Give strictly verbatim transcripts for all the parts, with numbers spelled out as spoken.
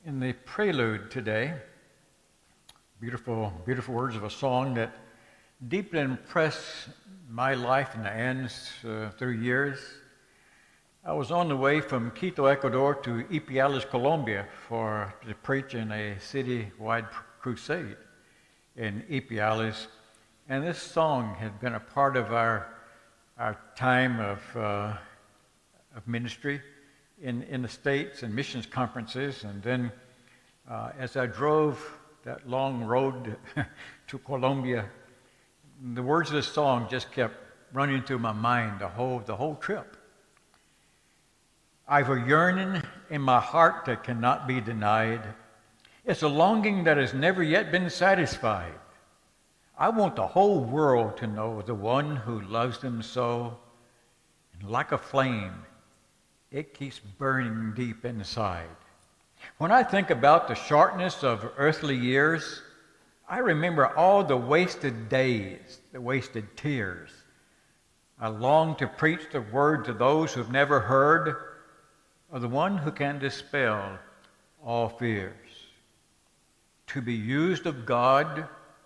In the prelude today, beautiful, beautiful words of a song that deeply impressed my life and Anne's uh, through years. I was on the way from Quito, Ecuador to Ipiales, Colombia for to preach in a city-wide crusade in Ipiales. And this song had been a part of our, our time of, uh, of ministry in, in the States and missions conferences. And then uh, as I drove that long road to Colombia, the words of this song just kept running through my mind the whole, the whole trip. I've a yearning in my heart that cannot be denied. It's a longing that has never yet been satisfied. I want the whole world to know the one who loves them so. And like a flame, it keeps burning deep inside. When I think about the shortness of earthly years, I remember all the wasted days, the wasted tears. I long to preach the word to those who've never heard of the one who can dispel all fears. To be used of God,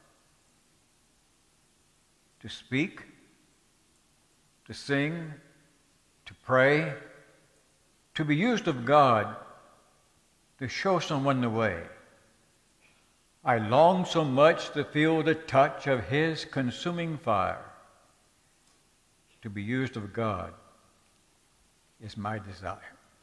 to speak, to sing, to pray, to be used of God, to show someone the way. I long so much to feel the touch of His consuming fire. To be used of God is my desire.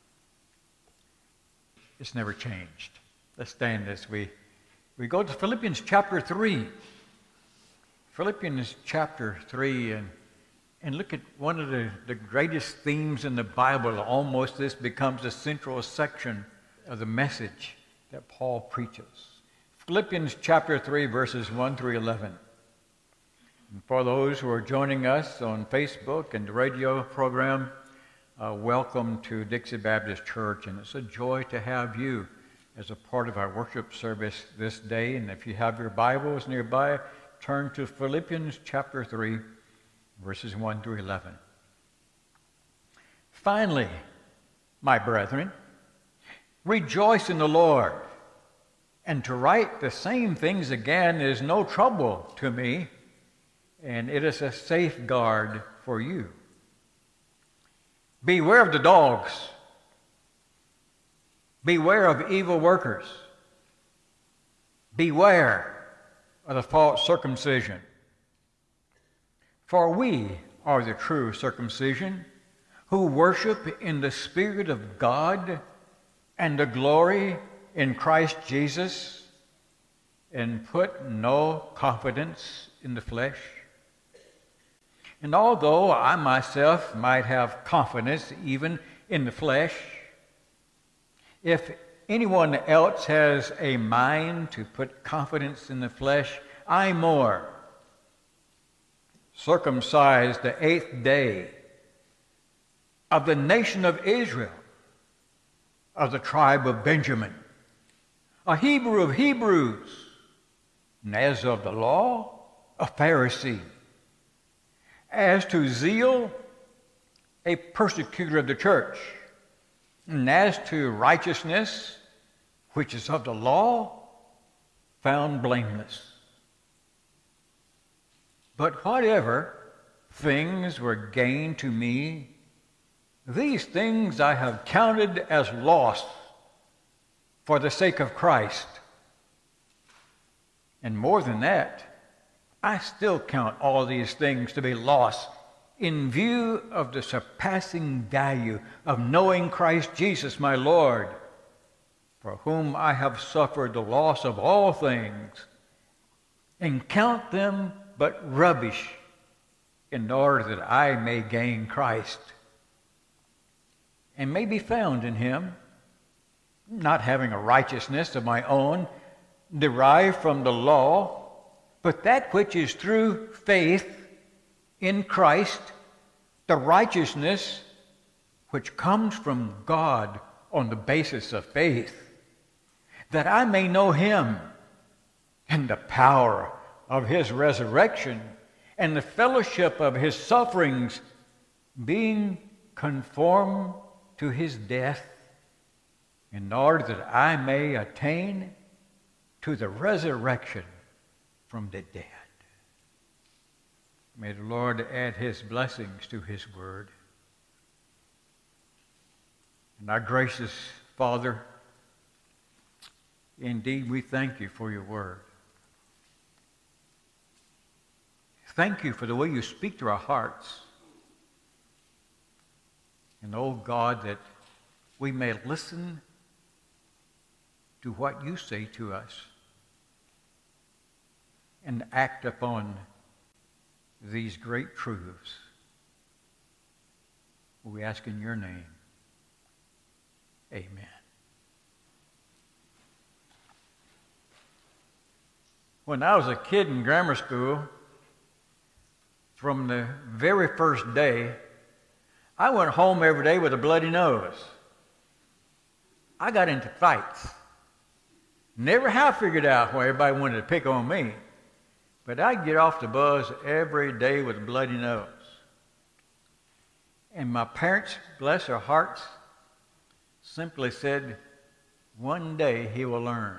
It's never changed. Let's stand as we, we go to Philippians chapter three. Philippians chapter three, and, and look at one of the, the greatest themes in the Bible. Almost this becomes the central section of the message that Paul preaches. Philippians chapter three, verses one through eleven. And for those who are joining us on Facebook and the radio program, uh, welcome to Dixie Baptist Church. And it's a joy to have you as a part of our worship service this day. And if you have your Bibles nearby, turn to Philippians chapter three, verses one through eleven. Finally, my brethren, rejoice in the Lord. And to write the same things again is no trouble to me, and it is a safeguard for you. Beware of the dogs. Beware of evil workers. Beware of the false circumcision. For we are the true circumcision, who worship in the Spirit of God and the glory in Christ Jesus, and put no confidence in the flesh. And although I myself might have confidence even in the flesh, if anyone else has a mind to put confidence in the flesh, I more. Circumcised the eighth day, of the nation of Israel, of the tribe of Benjamin, a Hebrew of Hebrews, and as of the law, a Pharisee. As to zeal, a persecutor of the church. And as to righteousness, which is of the law, found blameless. But whatever things were gained to me, these things I have counted as loss for the sake of Christ. And more than that, I still count all these things to be loss in view of the surpassing value of knowing Christ Jesus my Lord, for whom I have suffered the loss of all things, and count them but rubbish in order that I may gain Christ, and may be found in Him, not having a righteousness of my own derived from the law, but that which is through faith in Christ, the righteousness which comes from God on the basis of faith, that I may know Him and the power of His resurrection and the fellowship of His sufferings, being conformed to His death, in order that I may attain to the resurrection from the dead. May the Lord add his blessings to his word. And our gracious Father, indeed we thank you for your word. Thank you for the way you speak to our hearts. And oh God, that we may listen to what you say to us and act upon these great truths. We ask in your name. Amen. When I was a kid in grammar school, from the very first day, I went home every day with a bloody nose. I got into fights. Never have figured out why everybody wanted to pick on me. But I'd get off the bus every day with a bloody nose. And my parents, bless their hearts, simply said, one day he will learn.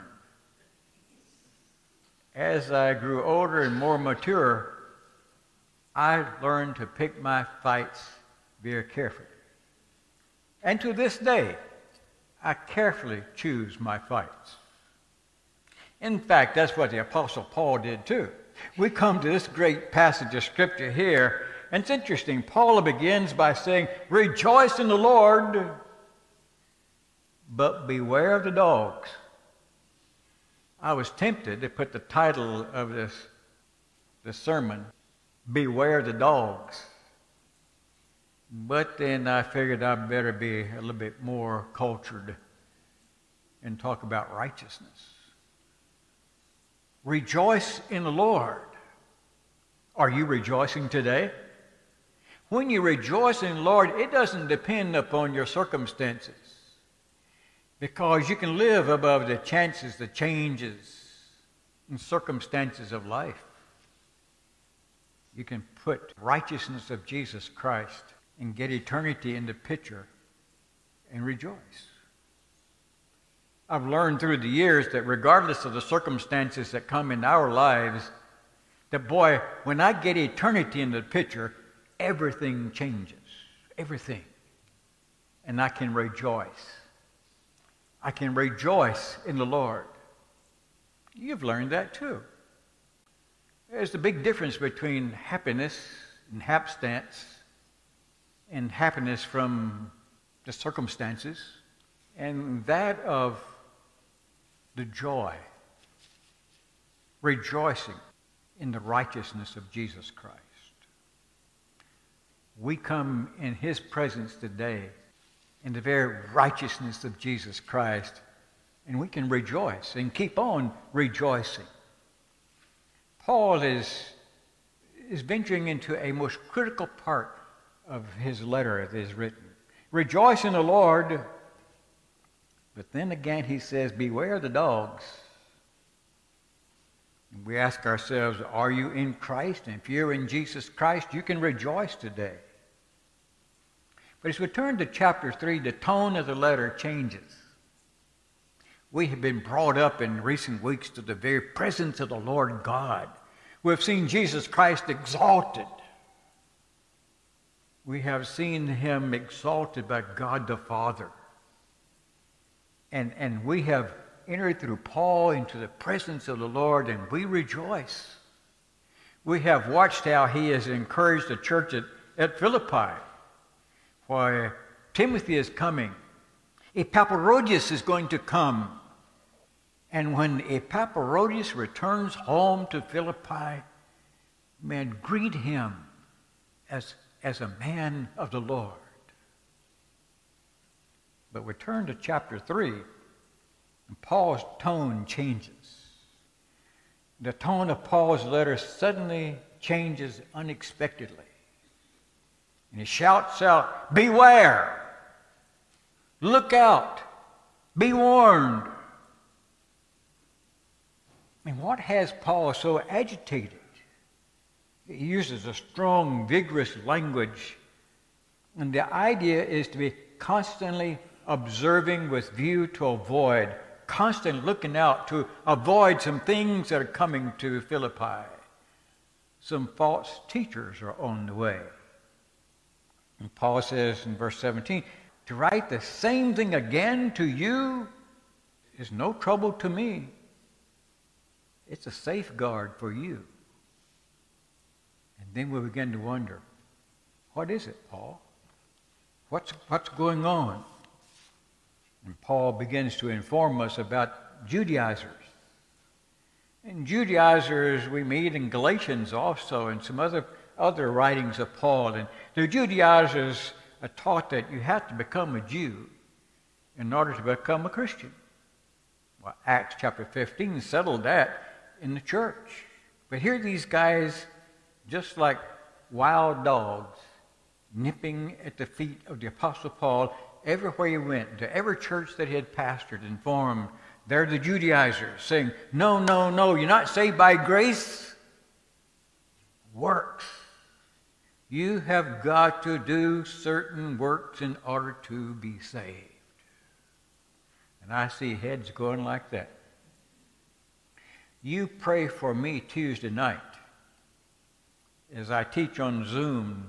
As I grew older and more mature, I learned to pick my fights very carefully. And to this day, I carefully choose my fights. In fact, that's what the Apostle Paul did too. We come to this great passage of Scripture here, and it's interesting. Paul begins by saying, rejoice in the Lord, but beware of the dogs. I was tempted to put the title of this, this sermon, Beware the Dogs. But then I figured I'd better be a little bit more cultured and talk about righteousness. Rejoice in the Lord. Are you rejoicing today? When you rejoice in the Lord, it doesn't depend upon your circumstances, because you can live above the chances, the changes, and circumstances of life. You can put righteousness of Jesus Christ and get eternity in the picture and rejoice. I've learned through the years that regardless of the circumstances that come in our lives, that boy, when I get eternity in the picture, everything changes. Everything. And I can rejoice. I can rejoice in the Lord. You've learned that too. There's a big difference between happiness and hapstance and happiness from the circumstances and that of the joy, rejoicing in the righteousness of Jesus Christ. We come in his presence today in the very righteousness of Jesus Christ, and we can rejoice and keep on rejoicing. Paul is, is venturing into a most critical part of his letter that is written. Rejoice in the Lord, but then again he says, beware the dogs. And we ask ourselves, are you in Christ? And if you're in Jesus Christ, you can rejoice today. But as we turn to chapter three, the tone of the letter changes. We have been brought up in recent weeks to the very presence of the Lord God. We have seen Jesus Christ exalted. We have seen him exalted by God the Father. And, and we have entered through Paul into the presence of the Lord, and we rejoice. We have watched how he has encouraged the church at, at Philippi, where Timothy is coming. Epaphroditus is going to come. And when Epaphroditus returns home to Philippi, man, greet him as, as a man of the Lord. But we turn to chapter three, and Paul's tone changes. The tone of Paul's letter suddenly changes unexpectedly. And he shouts out, beware! Look out! Be warned! And what has Paul so agitated? He uses a strong, vigorous language. And the idea is to be constantly observing with view to avoid, constantly looking out to avoid some things that are coming to Philippi. Some false teachers are on the way. And Paul says in verse seventeen, to write the same thing again to you is no trouble to me. It's a safeguard for you. And then we begin to wonder, what is it, Paul? What's, what's going on? And Paul begins to inform us about Judaizers. And Judaizers we meet in Galatians also and some other, other writings of Paul. And the Judaizers are taught that you have to become a Jew in order to become a Christian. Well, Acts chapter fifteen settled that in the church. But here these guys, just like wild dogs, nipping at the feet of the Apostle Paul everywhere he went, to every church that he had pastored and formed. They're the Judaizers saying, no, no, no, you're not saved by grace. Works. You have got to do certain works in order to be saved. And I see heads going like that. You pray for me Tuesday night as I teach on Zoom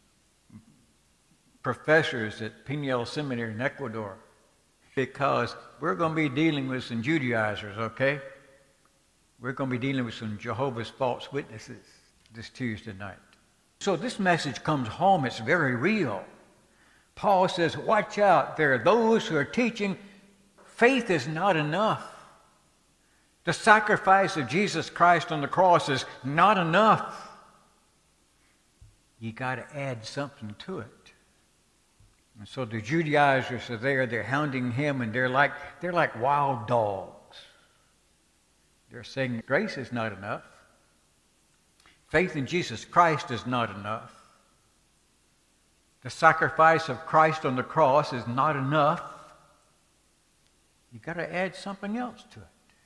professors at Piñel Seminary in Ecuador, because we're going to be dealing with some Judaizers, okay? We're going to be dealing with some Jehovah's false witnesses this Tuesday night. So this message comes home. It's very real. Paul says, watch out. There are those who are teaching faith is not enough. The sacrifice of Jesus Christ on the cross is not enough. You got to add something to it. And so the Judaizers are there, they're hounding him, and they're like, they're like wild dogs. They're saying grace is not enough. Faith in Jesus Christ is not enough. The sacrifice of Christ on the cross is not enough. You've got to add something else to it.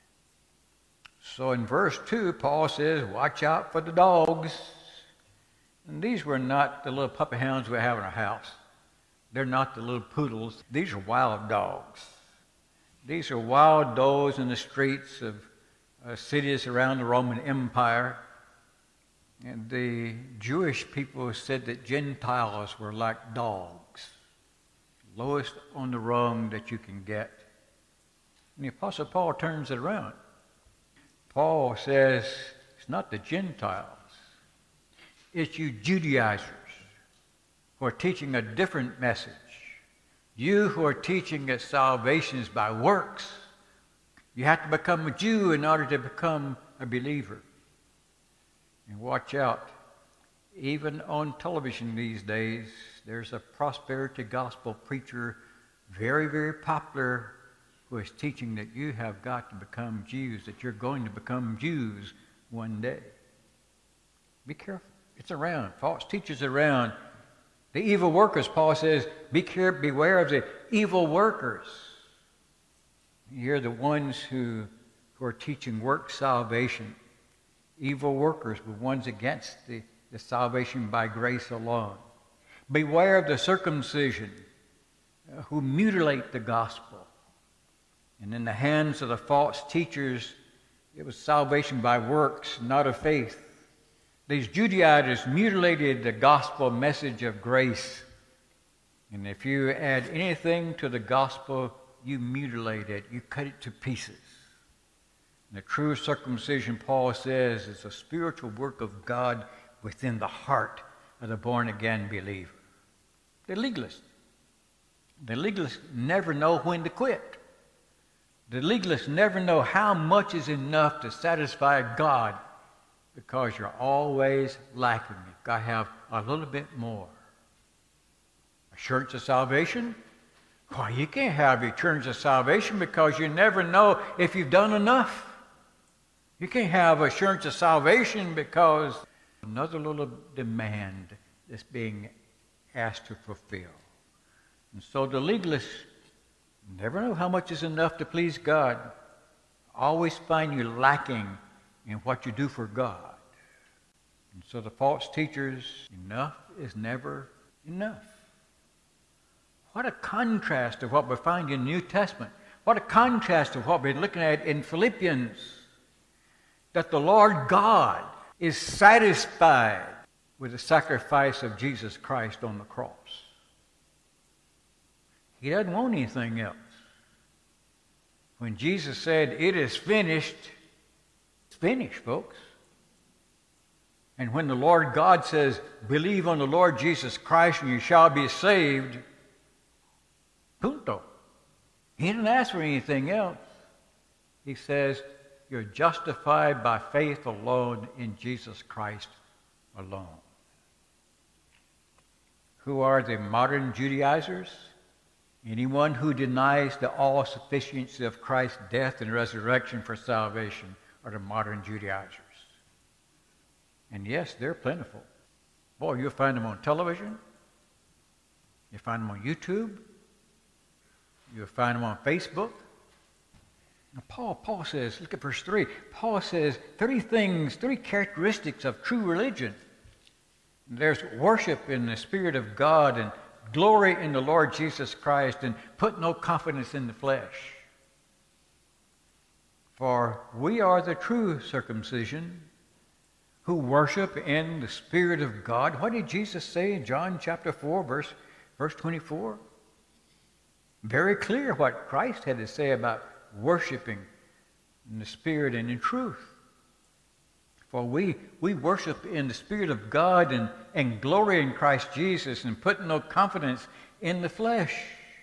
So in verse two, Paul says, watch out for the dogs. And these were not the little puppy hounds we have in our house. They're not the little poodles. These are wild dogs. These are wild dogs in the streets of uh, cities around the Roman Empire. And the Jewish people said that Gentiles were like dogs, lowest on the rung that you can get. And the Apostle Paul turns it around. Paul says, it's not the Gentiles. It's you Judaizers who are teaching a different message. You who are teaching that salvation is by works. You have to become a Jew in order to become a believer. And watch out. Even on television these days, there's a prosperity gospel preacher, very, very popular, who is teaching that you have got to become Jews, that you're going to become Jews one day. Be careful. It's around. False teachers around. The evil workers, Paul says, be careful, beware of the evil workers. You're the ones who, who are teaching work salvation. Evil workers were ones against the, the salvation by grace alone. Beware of the circumcision uh, who mutilate the gospel. And in the hands of the false teachers, it was salvation by works, not of faith. These Judaizers mutilated the gospel message of grace. And if you add anything to the gospel, you mutilate it. You cut it to pieces. And the true circumcision, Paul says, is a spiritual work of God within the heart of the born-again believer. The legalists. The legalists never know when to quit. The legalists never know how much is enough to satisfy God, because you're always lacking. You've got to have a little bit more. Assurance of salvation? Why, you can't have assurance of salvation because you never know if you've done enough. You can't have assurance of salvation because another little demand that's being asked to fulfill. And so the legalists never know how much is enough to please God. Always find you lacking in what you do for God. And so the false teachers, enough is never enough. What a contrast to what we find in the New Testament. What a contrast to what we're looking at in Philippians. That the Lord God is satisfied with the sacrifice of Jesus Christ on the cross. He doesn't want anything else. When Jesus said, "It is finished," it's finished, folks. And when the Lord God says, "Believe on the Lord Jesus Christ and you shall be saved," punto. He didn't ask for anything else. He says, you're justified by faith alone in Jesus Christ alone. Who are the modern Judaizers? Anyone who denies the all-sufficiency of Christ's death and resurrection for salvation are the modern Judaizers. And yes, they're plentiful. Boy, you'll find them on television. You'll find them on YouTube. You'll find them on Facebook. Now, Paul, Paul says, look at verse three. Paul says three things, three characteristics of true religion. There's worship in the Spirit of God and glory in the Lord Jesus Christ and put no confidence in the flesh. For we are the true circumcision who worship in the Spirit of God. What did Jesus say in John chapter four, verse, verse twenty-four? Very clear what Christ had to say about worshiping in the Spirit and in truth. For we, we worship in the Spirit of God and, and glory in Christ Jesus and put no confidence in the flesh.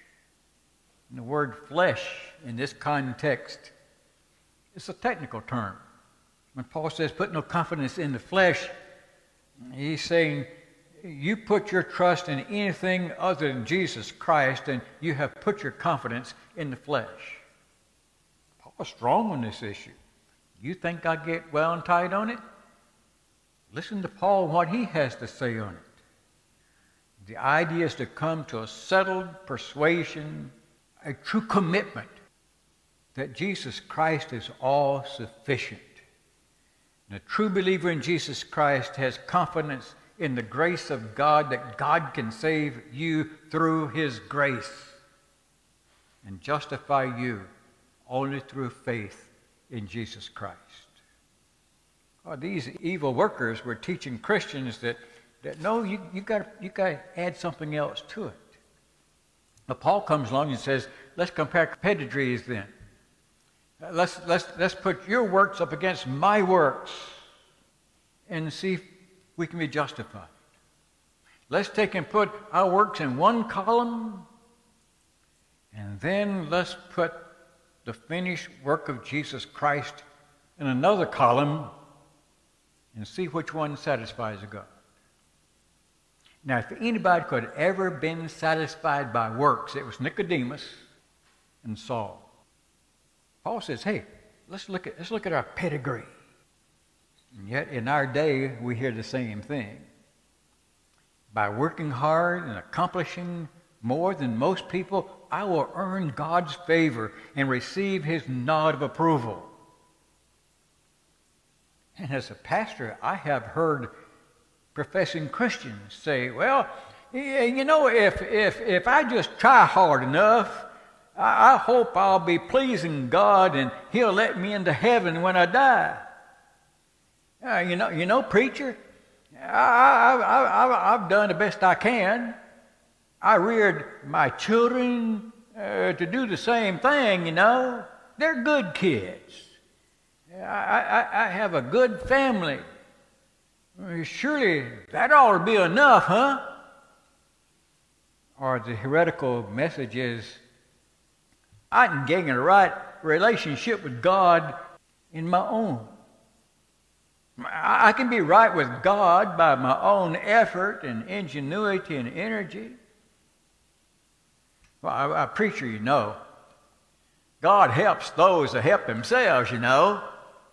And the word flesh in this context is a technical term. When Paul says put no confidence in the flesh, he's saying you put your trust in anything other than Jesus Christ and you have put your confidence in the flesh. Paul's strong on this issue. You think I get well and tied on it? Listen to Paul, what he has to say on it. The idea is to come to a settled persuasion, a true commitment that Jesus Christ is all sufficient. And a true believer in Jesus Christ has confidence in the grace of God, that God can save you through His grace and justify you only through faith in Jesus Christ. Oh, these evil workers were teaching Christians that, that no, you, you got you got to add something else to it. Now, Paul comes along and says, let's compare pedigrees then. Let's, let's, let's put your works up against my works and see if we can be justified. Let's take and put our works in one column, and then let's put the finished work of Jesus Christ in another column and see which one satisfies God. Now, if anybody could have ever been satisfied by works, it was Nicodemus and Saul. Paul says, hey, let's look at, let's look at our pedigree. And yet in our day, we hear the same thing. By working hard and accomplishing more than most people, I will earn God's favor and receive His nod of approval. And as a pastor, I have heard professing Christians say, well, you know, if, if, if I just try hard enough, I, I hope I'll be pleasing God and He'll let me into heaven when I die. Uh, you know, you know, preacher, I, I, I, I, I've done the best I can. I reared my children uh, to do the same thing, you know. They're good kids. I, I, I have a good family. Surely that ought to be enough, huh? Or the heretical message is, I can gain a right relationship with God in my own. I can be right with God by my own effort and ingenuity and energy. Well, a preacher, you know, God helps those that help themselves, you know.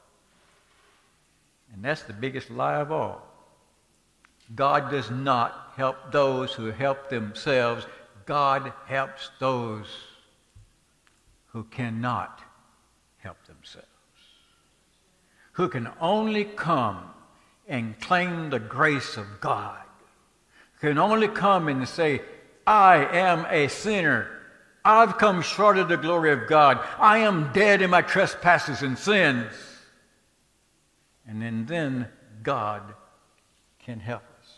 And that's the biggest lie of all. God does not help those who help themselves. God helps those who cannot help themselves, who can only come and claim the grace of God, can only come and say, I am a sinner. I've come short of the glory of God. I am dead in my trespasses and sins. And then, then God can help us.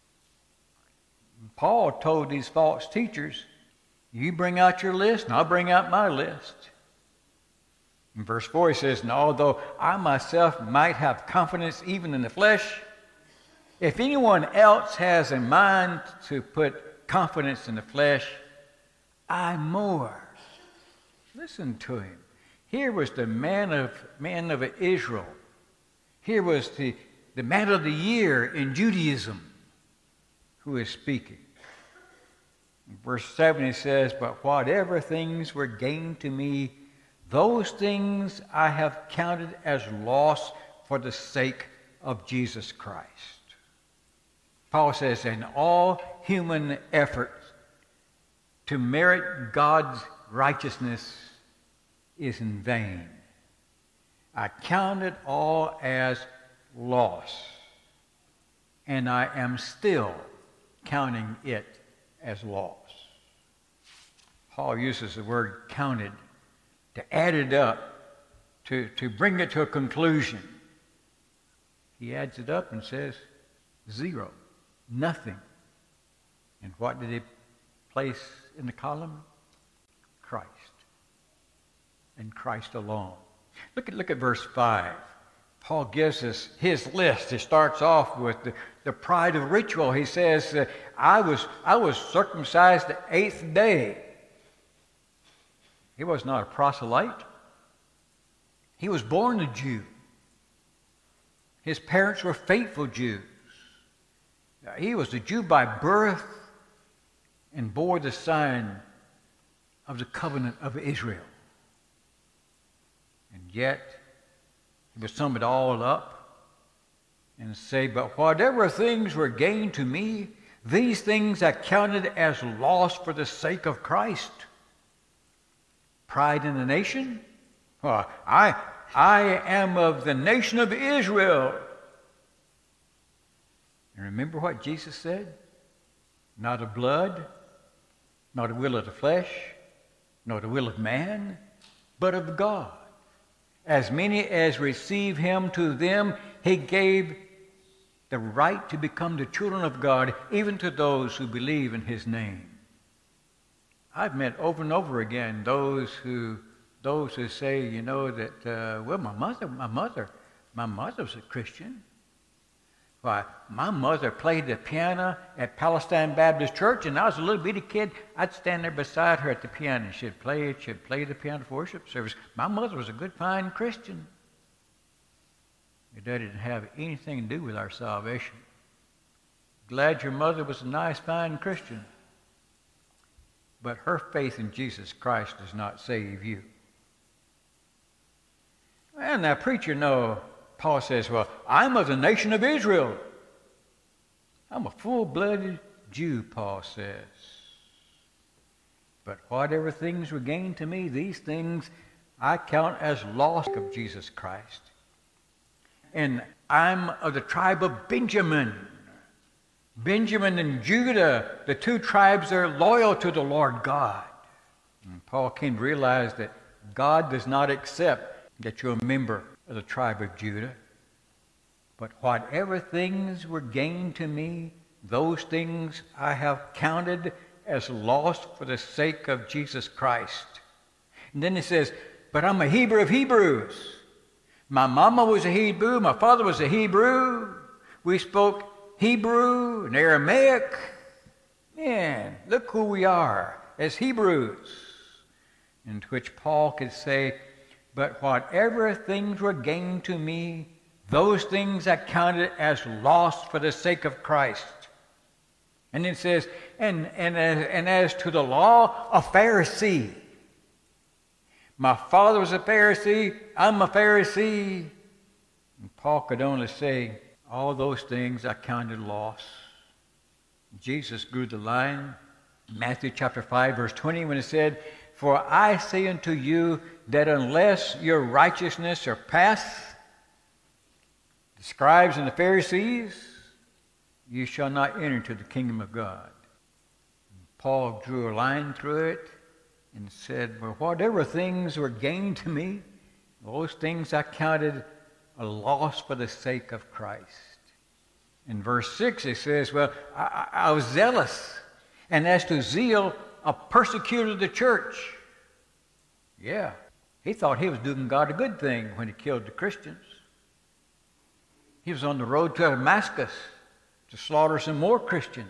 Paul told these false teachers, you bring out your list and I'll bring out my list. In verse four he says, and although I myself might have confidence even in the flesh, if anyone else has a mind to put confidence in the flesh, I more. Listen to him. Here was the man of man of Israel. Here was the, the man of the year in Judaism who is speaking. In verse seven he says, but whatever things were gained to me, those things I have counted as loss for the sake of Jesus Christ. Paul says, in all human efforts to merit God's righteousness is in vain. I count it all as loss, and I am still counting it as loss. Paul uses the word counted to add it up, to, to bring it to a conclusion. He adds it up and says, zero, nothing. And what did he place in the column? Christ. And Christ alone. Look at, look at verse five. Paul gives us his list. He starts off with the, the pride of ritual. He says, uh, I was I was circumcised the eighth day. He was not a proselyte. He was born a Jew. His parents were faithful Jews. He was a Jew by birth and bore the sign of the covenant of Israel. And yet, he would sum it all up and say, but whatever things were gained to me, these things I counted as loss for the sake of Christ. Pride in the nation? Well, I, I am of the nation of Israel. And remember what Jesus said? Not of blood, not of will of the flesh, not the will of man, but of God. As many as receive him, to them he gave the right to become the children of God, even to those who believe in his name. I've met over and over again those who those who say, you know, that uh, well, my mother, my mother, my mother was a Christian. Why, my mother played the piano at Palestine Baptist Church, and I was a little bitty kid. I'd stand there beside her at the piano, and she'd play it. She'd play the piano for worship service. My mother was a good, fine Christian. That didn't have anything to do with our salvation. Glad your mother was a nice, fine Christian. But her faith in Jesus Christ does not save you. And now, preacher, no, Paul says, well, I'm of the nation of Israel. I'm a full-blooded Jew, Paul says. But whatever things were gained to me, these things I count as loss of Jesus Christ. And I'm of the tribe of Benjamin. Benjamin and Judah, the two tribes, are loyal to the Lord God. And Paul came to realize that God does not accept that you're a member of the tribe of Judah. But whatever things were gained to me, those things I have counted as lost for the sake of Jesus Christ. And then he says, but I'm a Hebrew of Hebrews. My mama was a Hebrew. My father was a Hebrew. We spoke Hebrew and Aramaic. Man, look who we are as Hebrews. In which Paul could say, but whatever things were gained to me, those things I counted as lost for the sake of Christ. And it says, and, and, and as to the law, a Pharisee. My father was a Pharisee, I'm a Pharisee. And Paul could only say, all those things I counted loss. Jesus drew the line in Matthew chapter five, verse twenty, when it said, for I say unto you that unless your righteousness surpass the scribes and the Pharisees, you shall not enter into the kingdom of God. Paul drew a line through it and said, well, whatever things were gained to me, those things I counted a loss for the sake of Christ. In verse six it says, well, I, I was zealous, and as to zeal, I persecuted the church. Yeah, he thought he was doing God a good thing when he killed the Christians. He was on the road to Damascus to slaughter some more Christians.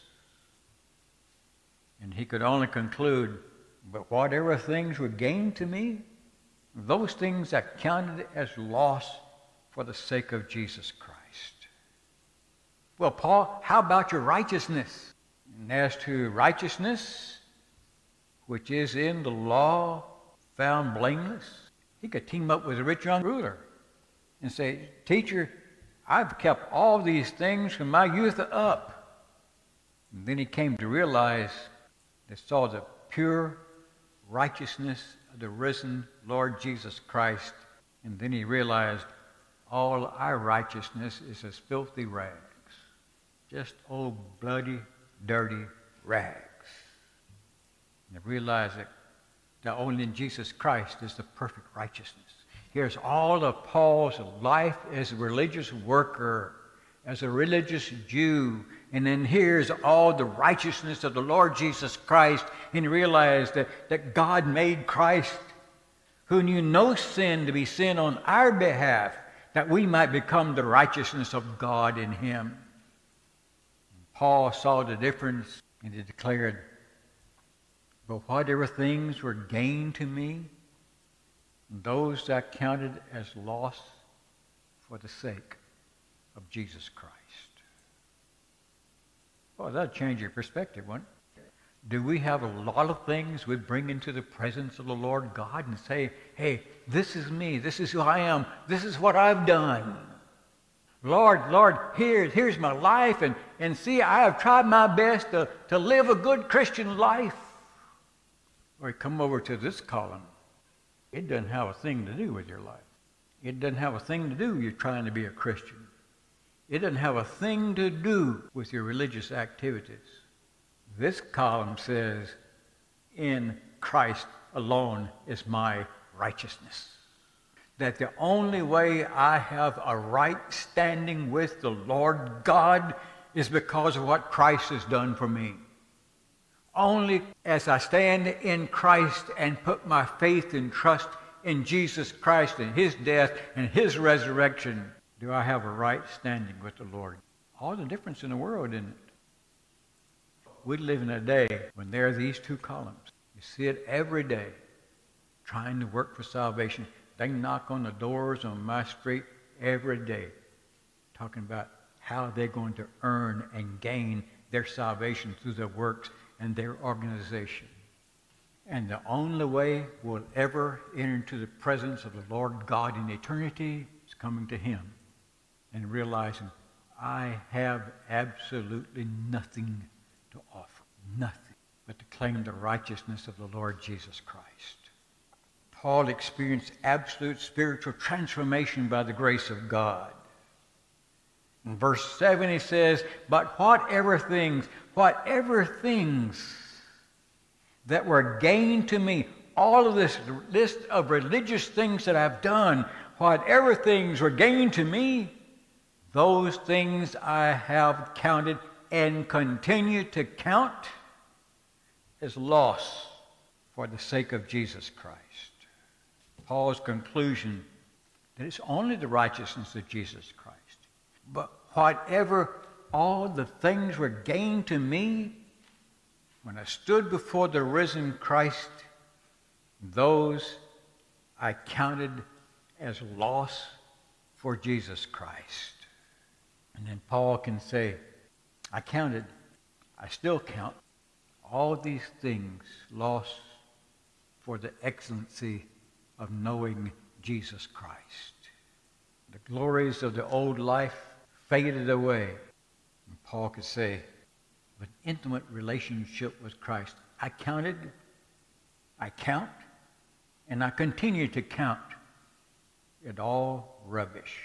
And he could only conclude, but whatever things were gained to me, those things I counted as loss for the sake of Jesus Christ. Well, Paul, how about your righteousness? And as to righteousness, which is in the law, found blameless, he could team up with a rich young ruler and say, teacher, I've kept all these things from my youth up. And then he came to realize they saw the pure righteousness of the risen Lord Jesus Christ. And then he realized all our righteousness is as filthy rags. Just old bloody, dirty rags. And he realized that, that only in Jesus Christ is the perfect righteousness. Here's all of Paul's life as a religious worker, as a religious Jew. And then here's all the righteousness of the Lord Jesus Christ. And he realized that, that God made Christ, who knew no sin, to be sin on our behalf, that we might become the righteousness of God in him. And Paul saw the difference, and he declared, but whatever things were gained to me, those I counted as loss for the sake of Jesus Christ. Well, that'll change your perspective, won't it? Do we have a lot of things we bring into the presence of the Lord God and say, hey, this is me, this is who I am, this is what I've done. Lord, Lord, here, here's my life, and, and see, I have tried my best to, to live a good Christian life. Or you come over to this column. It doesn't have a thing to do with your life. It doesn't have a thing to do with you trying to be a Christian. It doesn't have a thing to do with your religious activities. This column says, in Christ alone is my righteousness. That the only way I have a right standing with the Lord God is because of what Christ has done for me. Only as I stand in Christ and put my faith and trust in Jesus Christ and his death and his resurrection do I have a right standing with the Lord. All the difference in the world, isn't it? We live in a day when there are these two columns. You see it every day, trying to work for salvation. They knock on the doors on my street every day, talking about how they're going to earn and gain their salvation through their works and their organization. And the only way we'll ever enter into the presence of the Lord God in eternity is coming to him and realizing I have absolutely nothing to offer, nothing but to claim the righteousness of the Lord Jesus Christ. Paul experienced absolute spiritual transformation by the grace of God. In verse seven he says, but whatever things, whatever things that were gained to me, all of this list of religious things that I've done, whatever things were gained to me, those things I have counted and continue to count as loss for the sake of Jesus Christ. Paul's conclusion that it's only the righteousness of Jesus Christ. But whatever all the things were gained to me, when I stood before the risen Christ, those I counted as loss for Jesus Christ. And then Paul can say, I counted, I still count all these things lost for the excellency of knowing Jesus Christ. The glories of the old life faded away. And Paul could say, an intimate relationship with Christ. I counted, I count, and I continue to count it all rubbish.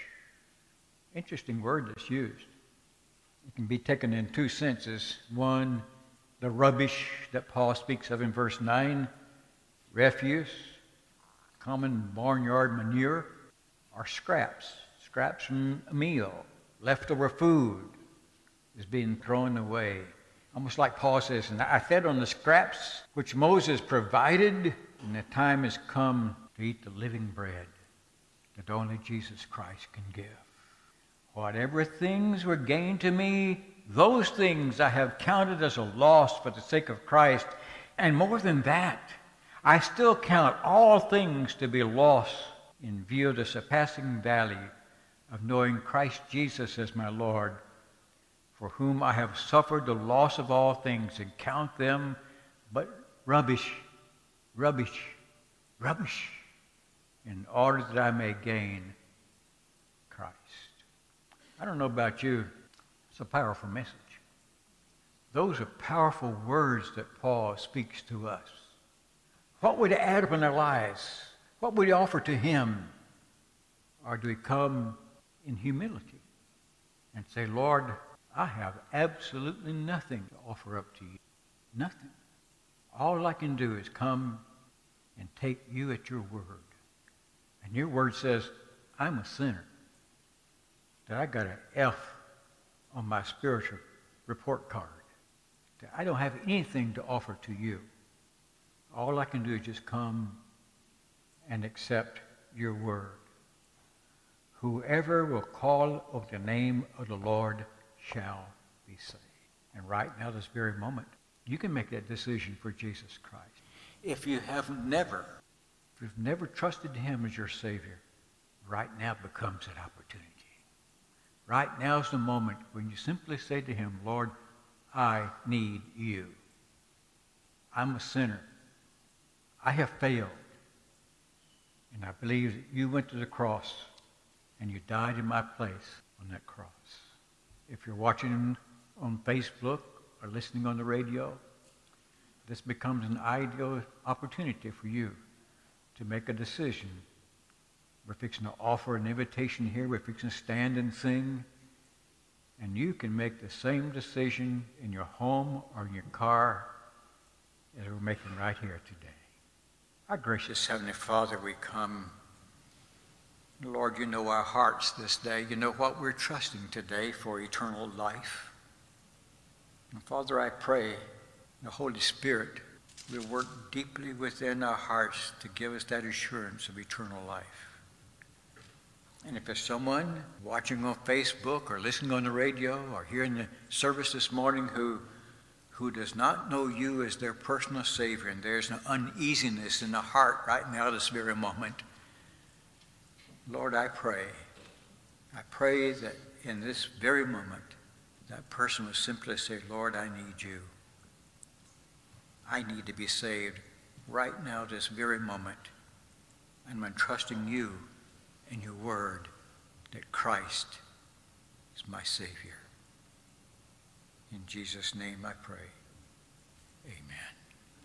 Interesting word that's used. It can be taken in two senses. One, the rubbish that Paul speaks of in verse nine, refuse, common barnyard manure, are scraps, scraps from a meal, leftover food is being thrown away. Almost like Paul says, and I fed on the scraps which Moses provided, and the time has come to eat the living bread that only Jesus Christ can give. Whatever things were gained to me, those things I have counted as a loss for the sake of Christ. And more than that, I still count all things to be lost in view of the surpassing value of knowing Christ Jesus as my Lord, for whom I have suffered the loss of all things, and count them but rubbish, rubbish, rubbish, in order that I may gain Christ. I don't know about you, it's a powerful message. Those are powerful words that Paul speaks to us. What would it add up in our lives? What would we offer to him? Or do we come in humility and say, Lord, I have absolutely nothing to offer up to you. Nothing. All I can do is come and take you at your word. And your word says, I'm a sinner. That I got an F on my spiritual report card. That I don't have anything to offer to you. All I can do is just come and accept your word. Whoever will call on the name of the Lord shall be saved. And right now, this very moment, you can make that decision for Jesus Christ. If you have never, if you've never trusted him as your Savior, right now becomes an opportunity. Right now is the moment when you simply say to him, Lord, I need you. I'm a sinner. I have failed. And I believe that you went to the cross and you died in my place on that cross. If you're watching on Facebook or listening on the radio, this becomes an ideal opportunity for you to make a decision. We're fixing to offer an invitation here. We're fixing to stand and sing. And you can make the same decision in your home or in your car as we're making right here today. Our gracious Heavenly Father, we come. Lord, you know our hearts this day. You know what we're trusting today for eternal life. And Father, I pray the Holy Spirit will work deeply within our hearts to give us that assurance of eternal life. And if there's someone watching on Facebook or listening on the radio or hearing the service this morning who who does not know you as their personal Savior, and there's an uneasiness in the heart right now this very moment, Lord, I pray, I pray that in this very moment, that person will simply say, Lord, I need you. I need to be saved right now, this very moment. And I'm trusting you and your word that Christ is my Savior. In Jesus' name I pray. Amen.